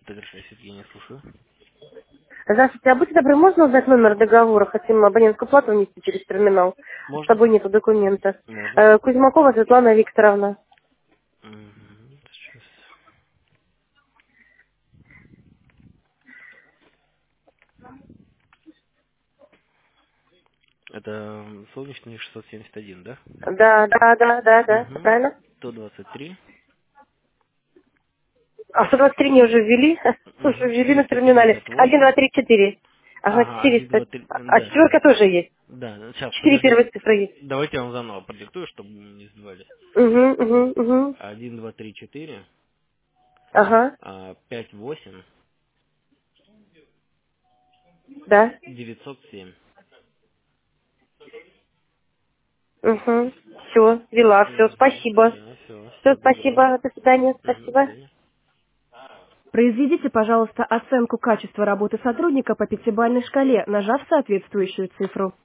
Соглашаюсь, Евгений, слушаю. Здравствуйте, а будьте добры, можно узнать номер договора? Хотим абонентскую плату внести через терминал. С Можно? собой нету документа. Можно. Кузьмакова Светлана Викторовна. Сейчас. Это солнечный 671, да? Да, Угу. правильно? 123. А 123 мне уже ввели? Уже Угу. ввели на терминале. Один, 2, 458. 3, 4. Ага, Ага, 1, 400. 2, 3. А Да, четверка тоже есть. да. Сейчас, 4 подождите. первые цифры есть. Давайте я вам заново продиктую, чтобы мы не сбивались. Угу. 1, 2, 3, 4. Ага, 5, 8. да. 907. Угу. Все, ввела, все, спасибо. Да, все. Все, Всего доброго. спасибо, до свидания, До спасибо. свидания. Произведите, пожалуйста, оценку качества работы сотрудника по пятибалльной шкале, нажав соответствующую цифру.